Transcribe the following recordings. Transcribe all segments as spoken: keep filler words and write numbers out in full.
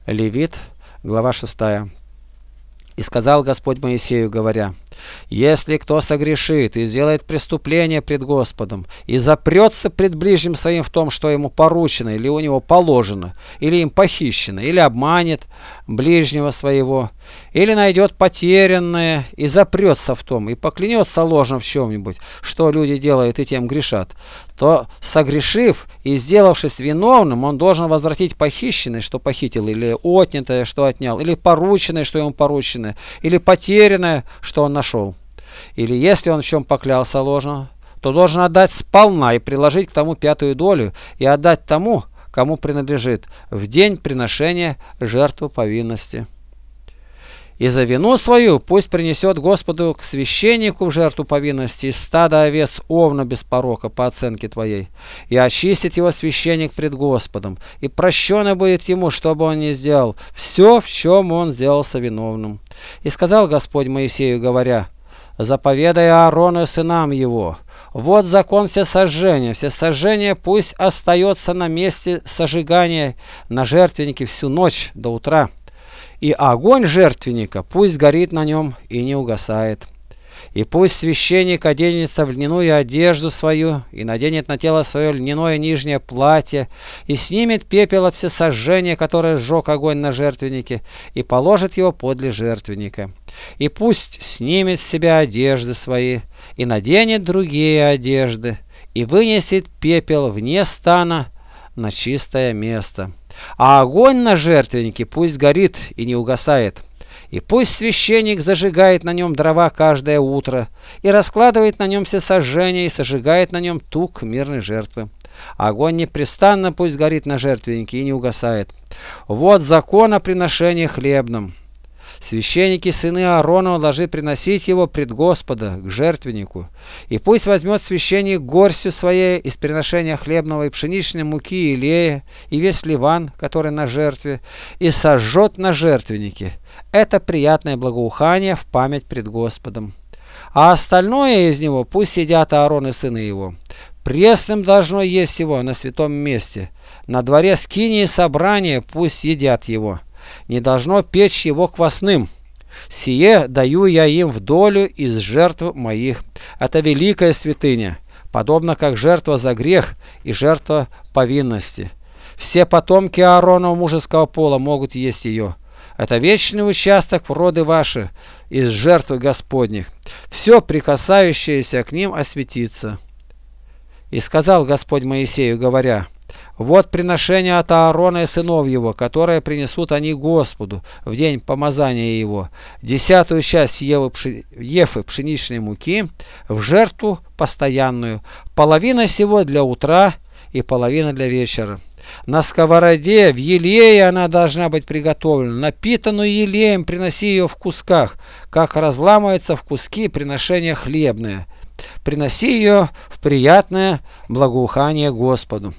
Левит, глава шестая. «И сказал Господь Моисею, говоря: если кто согрешит и сделает преступление пред Господом, и запрется пред ближним своим в том, что ему поручено, или у него положено, или им похищено, или обманет ближнего своего, или найдет потерянное, и запрется в том, и поклянется ложно в чем-нибудь, что люди делают и тем грешат, то, согрешив и сделавшись виновным, он должен возвратить похищенное, что похитил, или отнятое, что отнял, или порученное, что ему поручено, или потерянное, что он нашел. Или если он в чем поклялся ложно, то должен отдать сполна и приложить к тому пятую долю, и отдать тому, кому принадлежит, в день приношения жертвы повинности. И за вину свою пусть принесет Господу к священнику в жертву повинности из стада овец овна без порока по оценке твоей, и очистит его священник пред Господом, и прощено будет ему, что бы он ни сделал, все, в чем он сделался виновным. И сказал Господь Моисею, говоря: заповедай Аарону и сынам его: вот закон всесожжения. Всесожжение пусть остается на месте сожигания на жертвеннике всю ночь до утра. И огонь жертвенника пусть горит на нем и не угасает. И пусть священник оденется в льняную одежду свою, и наденет на тело свое льняное нижнее платье, и снимет пепел от всесожжения, которое сжег огонь на жертвеннике, и положит его подле жертвенника. И пусть снимет с себя одежды свои, и наденет другие одежды, и вынесет пепел вне стана на чистое место. А огонь на жертвеннике пусть горит и не угасает. И пусть священник зажигает на нем дрова каждое утро, и раскладывает на нем всесожжение, и сожигает на нем тук мирной жертвы. Огонь непрестанно пусть горит на жертвеннике и не угасает. Вот закон о приношении хлебном. Священники, сыны Ааронова, должны приносить его пред Господа к жертвеннику. И пусть возьмет священник горстью своей из приношения хлебного и пшеничной муки и илея, и весь ливан, который на жертве, и сожжет на жертвеннике. Это приятное благоухание в память пред Господом. А остальное из него пусть едят Аарон и сыны его. Пресным должно есть его на святом месте. На дворе скинии собрания пусть едят его. Не должно печь его квасным. Сие даю я им в долю из жертв моих. Это великая святыня, подобно как жертва за грех и жертва повинности. Все потомки Ааронова мужеского пола могут есть ее. Это вечный участок в роды ваши из жертв Господних. Все прикасающееся к ним осветится. И сказал Господь Моисею, говоря: вот приношение от Аарона и сынов его, которое принесут они Господу в день помазания его: десятую часть евы, пши... ефы пшеничной муки в жертву постоянную, половина сего для утра и половина для вечера. На сковороде в елее она должна быть приготовлена, напитанную елеем приноси ее в кусках, как разламывается в куски приношение хлебное. Приноси ее в приятное благоухание Господу.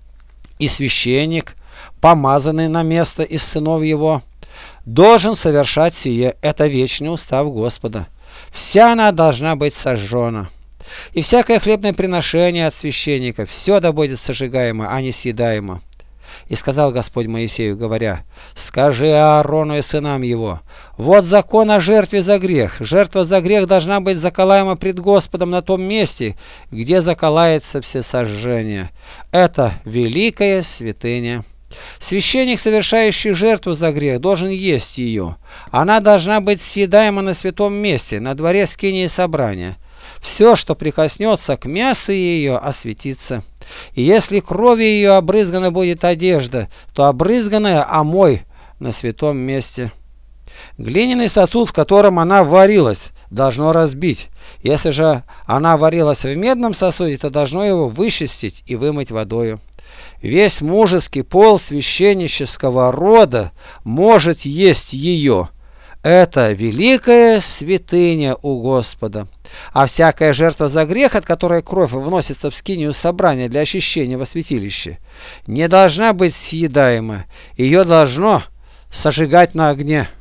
И священник, помазанный на место из сынов его, должен совершать сие. Это вечный устав Господа. Вся она должна быть сожжена. И всякое хлебное приношение от священника, все да будет сожигаемо, а не съедаемо. И сказал Господь Моисею, говоря: скажи Аарону и сынам его: вот закон о жертве за грех. Жертва за грех должна быть заколаема пред Господом на том месте, где заколается всесожжение. Это великая святыня. Священник, совершающий жертву за грех, должен есть ее. Она должна быть съедаема на святом месте, на дворе скинии собрания. Все, что прикоснется к мясу ее, осветится. И если кровью ее обрызгана будет одежда, то обрызганная омой на святом месте. Глиняный сосуд, в котором она варилась, должно разбить. Если же она варилась в медном сосуде, то должно его вычистить и вымыть водою. Весь мужеский пол священнического рода может есть ее. Это великая святыня у Господа. А всякая жертва за грех, от которой кровь вносится в скинию собрания для очищения во святилище, не должна быть съедаема. Ее должно сожигать на огне.